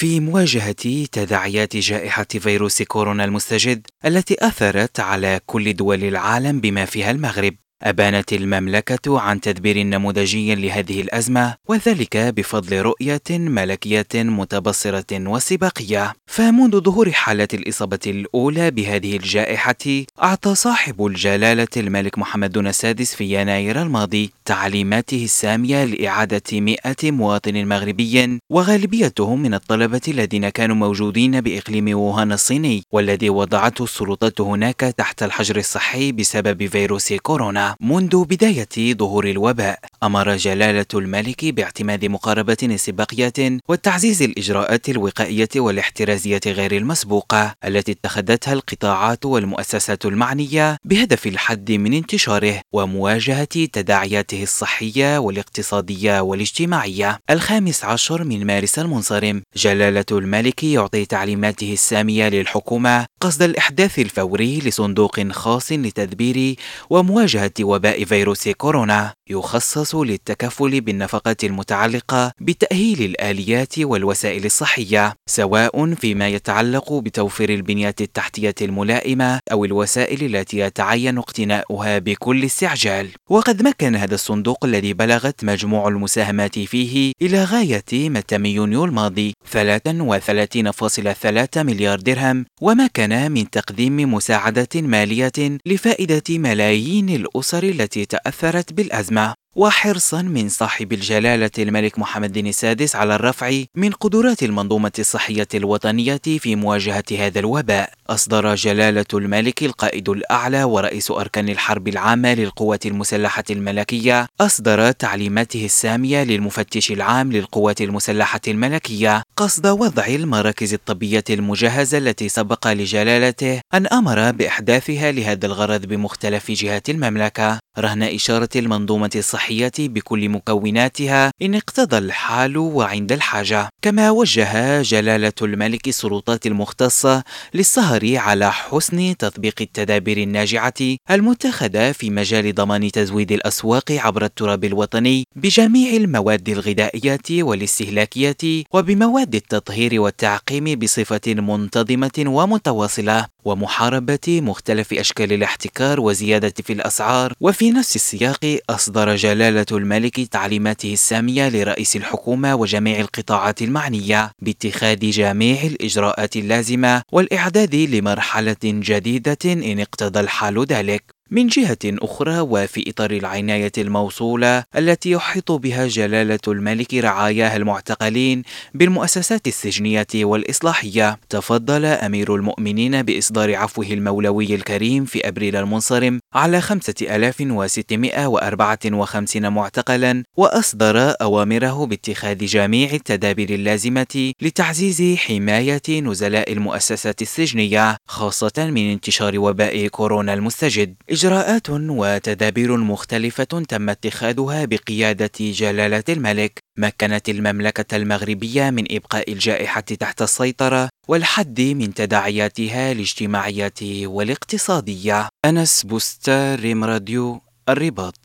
في مواجهة تداعيات جائحة فيروس كورونا المستجد التي أثرت على كل دول العالم بما فيها المغرب، أبانت المملكة عن تدبير نموذجي لهذه الأزمة، وذلك بفضل رؤية ملكية متبصرة وسباقية. فمنذ ظهور حالة الإصابة الأولى بهذه الجائحة، أعطى صاحب الجلالة الملك محمد السادس في يناير الماضي تعليماته السامية لإعادة 100 مواطن مغربي، وغالبيتهم من الطلبة الذين كانوا موجودين بإقليم ووهان الصيني، والذي وضعته السلطات هناك تحت الحجر الصحي بسبب فيروس كورونا. منذ بداية ظهور الوباء، أمر جلالة الملك باعتماد مقاربة استباقية وتعزيز الإجراءات الوقائية والاحترازية غير المسبوقة التي اتخذتها القطاعات والمؤسسات المعنية بهدف الحد من انتشاره ومواجهة تداعياته الصحية والاقتصادية والاجتماعية. 15 من مارس المنصرم، جلالة الملك يعطي تعليماته السامية للحكومة قصد الإحداث الفوري لصندوق خاص لتدبير ومواجهة وباء فيروس كورونا، يخصص للتكفل بالنفقات المتعلقة بتأهيل الآليات والوسائل الصحية، سواء فيما يتعلق بتوفير البنيات التحتية الملائمة أو الوسائل التي يتعين اقتناؤها بكل استعجال. وقد مكن هذا الصندوق الذي بلغت مجموع المساهمات فيه إلى غاية متى يونيو الماضي 33.3 مليار درهم، وما كان من تقديم مساعدة مالية لفائدة ملايين الأسر التي تأثرت بالأزمة. وحرصا من صاحب الجلالة الملك محمد السادس على الرفع من قدرات المنظومة الصحية الوطنية في مواجهة هذا الوباء، أصدر جلالة الملك القائد الأعلى ورئيس أركان الحرب العامة للقوات المسلحة الملكية أصدر تعليماته السامية للمفتش العام للقوات المسلحة الملكية قصد وضع المراكز الطبية المجهزة التي سبق لجلالته أن أمر بإحداثها لهذا الغرض بمختلف جهات المملكة، رهن إشارة المنظومة الصحية بكل مكوناتها إن اقتضى الحال وعند الحاجة. كما وجه جلالة الملك السلطات المختصة للسهر على حسن تطبيق التدابير الناجعة المتخذة في مجال ضمان تزويد الأسواق عبر التراب الوطني بجميع المواد الغذائية والاستهلاكية وبمواد التطهير والتعقيم بصفة منتظمة ومتواصلة، ومحاربة مختلف أشكال الاحتكار وزيادة في الأسعار. وفي نفس السياق، أصدر جلالة الملك تعليماته السامية لرئيس الحكومة وجميع القطاعات المعنية باتخاذ جميع الإجراءات اللازمة والإعداد لمرحلة جديدة إن اقتضى الحال ذلك. من جهة أخرى، وفي إطار العناية الموصولة التي يحيط بها جلالة الملك رعاياه المعتقلين بالمؤسسات السجنية والإصلاحية، تفضل أمير المؤمنين بإصدار عفوه المولوي الكريم في أبريل المنصرم على 5654 معتقلا، وأصدر أوامره باتخاذ جميع التدابير اللازمة لتعزيز حماية نزلاء المؤسسات السجنية، خاصة من انتشار وباء كورونا المستجد. إجراءات وتدابير مختلفة تم اتخاذها بقيادة جلالة الملك مكنت المملكة المغربية من إبقاء الجائحة تحت السيطرة والحد من تداعياتها الاجتماعية والاقتصادية. أنس بوستار، ريم راديو، الرباط.